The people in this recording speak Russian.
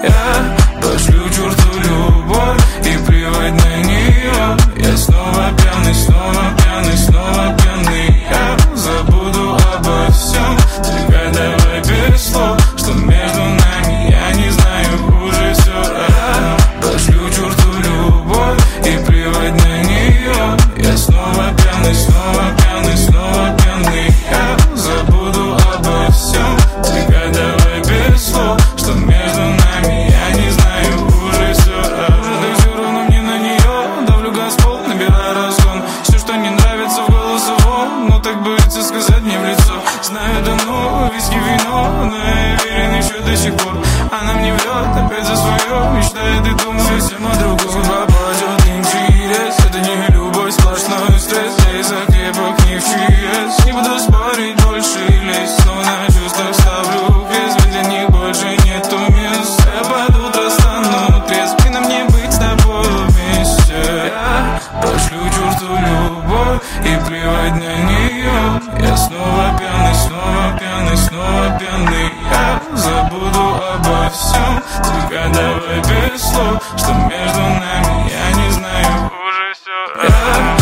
Я пошлю черту любовь и плевать на нее. Я снова пьяный, снова пьяный, снова пьяный. Я забуду обо всем, только давай без слов, что между нами, я не знаю, уже все равно. Пошлю черту любовь и плевать на нее. Я снова пьяный, снова пьяный, снова пьяный. Я забуду обо всем, только давай без слов, что между нами, я не знаю, уже все равно. Да все равно мне на нее, давлю газ в пол, набираю разгон. Все, что не нравится, в голос его, но так боится сказать мне в лицо. Знаю давно, виски, вино, но я верен еще до сих пор. Она мне врет, опять за свое, мечтает и думает совсем о другом. Судьба падет, не интерес, это не любовь, сплошной стресс. Я из закрепок не в ЧС, не буду спорить больше и лезть, но на чувствах ставлю крест, ведь для них больше нету мест. Я под утро стану трезв, и на мне быть с тобой вместе. Я пошлю черту любовь и плевать на нее. Я снова пьяный, снова пьяный, снова пьяный. Я забуду обо всем, только давай без слов, что между нами, я не знаю, уже все.